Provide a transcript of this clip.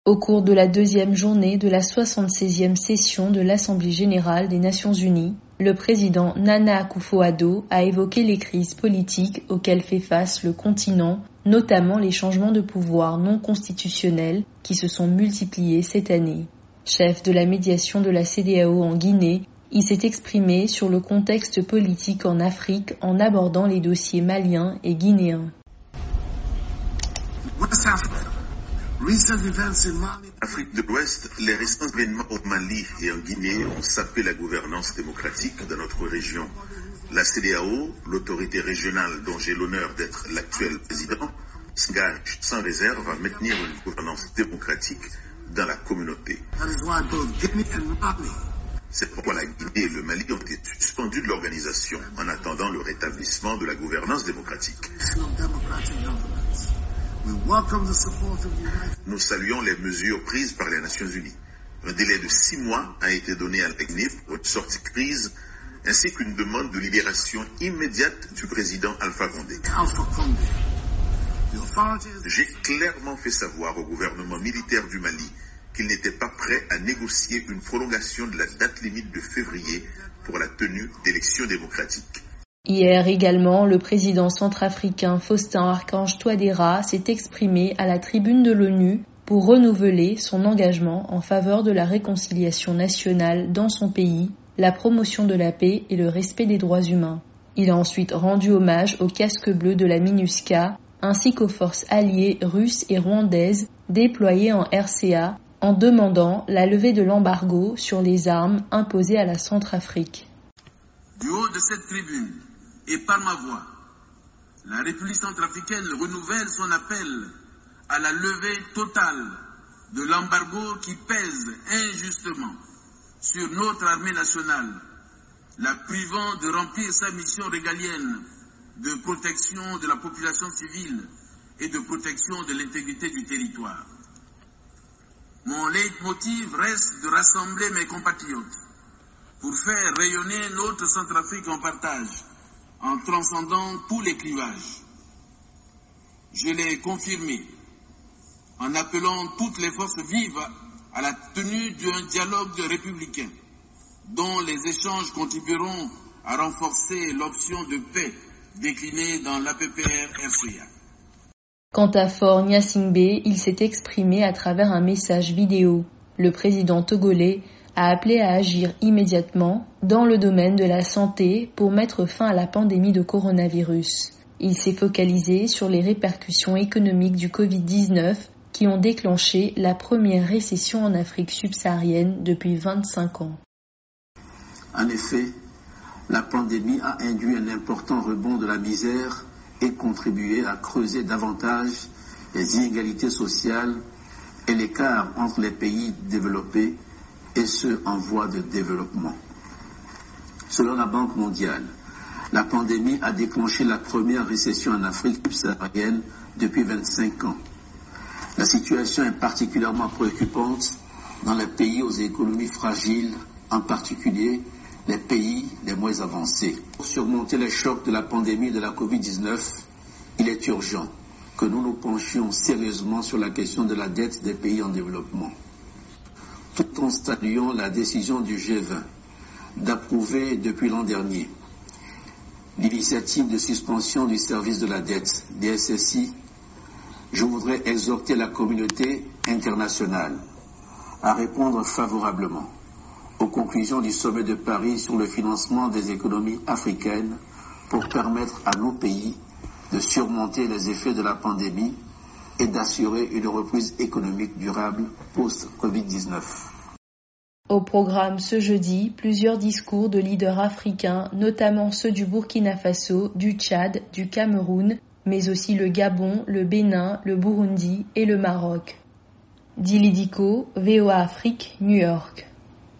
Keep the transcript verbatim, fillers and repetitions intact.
Au cours de la deuxième journée de la soixante-seizième session de l'Assemblée générale des Nations unies, le président Nana Akufo-Addo a évoqué les crises politiques auxquelles fait face le continent, notamment les changements de pouvoir non constitutionnels qui se sont multipliés cette année. Chef de la médiation de la C E D E A O en Guinée, il s'est exprimé sur le contexte politique en Afrique en abordant les dossiers maliens et guinéens. Afrique de l'Ouest, les récents événements au Mali et en Guinée ont sapé la gouvernance démocratique de notre région. La C E D E A O, l'autorité régionale dont j'ai l'honneur d'être l'actuel président, s'engage sans réserve à maintenir une gouvernance démocratique dans la communauté. C'est pourquoi la Guinée et le Mali ont été suspendus de l'organisation en attendant le rétablissement de la gouvernance démocratique. Nous saluons les mesures prises par les Nations Unies. Un délai de six mois a été donné à la Guinée pour une sortie de crise, ainsi qu'une demande de libération immédiate du président Alpha Condé. J'ai clairement fait savoir au gouvernement militaire du Mali qu'il n'était pas prêt à négocier une prolongation de la date limite de février pour la tenue d'élections démocratiques. Hier également, le président centrafricain Faustin Archange Touadéra s'est exprimé à la tribune de l'ONU pour renouveler son engagement en faveur de la réconciliation nationale dans son pays, la promotion de la paix et le respect des droits humains. Il a ensuite rendu hommage aux casques bleus de la MINUSCA ainsi qu'aux forces alliées russes et rwandaises déployées en R C A en demandant la levée de l'embargo sur les armes imposé à la Centrafrique. Du haut de cette tribune et par ma voix, la République centrafricaine renouvelle son appel à la levée totale de l'embargo qui pèse injustement sur notre armée nationale, la privant de remplir sa mission régalienne de protection de la population civile et de protection de l'intégrité du territoire. Mon leitmotiv reste de rassembler mes compatriotes pour faire rayonner notre Centrafrique en partage, en transcendant tous les clivages. Je l'ai confirmé en appelant toutes les forces vives à la tenue d'un dialogue républicain dont les échanges contribueront à renforcer l'option de paix déclinée dans l'A P P R R C A. Quant à Faure Gnassingbé, il s'est exprimé à travers un message vidéo. Le président togolais a appelé à agir immédiatement dans le domaine de la santé pour mettre fin à la pandémie de coronavirus. Il s'est focalisé sur les répercussions économiques du covid dix-neuf qui ont déclenché la première récession en Afrique subsaharienne depuis vingt-cinq ans. En effet, la pandémie a induit un important rebond de la misère et contribué à creuser davantage les inégalités sociales et l'écart entre les pays développés et ceux en voie de développement. Selon la Banque mondiale, la pandémie a déclenché la première récession en Afrique subsaharienne depuis vingt-cinq ans. La situation est particulièrement préoccupante dans les pays aux économies fragiles, en particulier les pays les moins avancés. Pour surmonter les chocs de la pandémie de la covid dix-neuf, il est urgent que nous nous penchions sérieusement sur la question de la dette des pays en développement. Tout en saluant la décision du G vingt d'approuver depuis l'an dernier l'initiative de suspension du service de la dette, D S S I, je voudrais exhorter la communauté internationale à répondre favorablement aux conclusions du sommet de Paris sur le financement des économies africaines pour permettre à nos pays de surmonter les effets de la pandémie et d'assurer une reprise économique durable post-covid dix-neuf. Au programme ce jeudi, plusieurs discours de leaders africains, notamment ceux du Burkina Faso, du Tchad, du Cameroun, mais aussi le Gabon, le Bénin, le Burundi et le Maroc. Dili Diko, V O A Afrique, New York.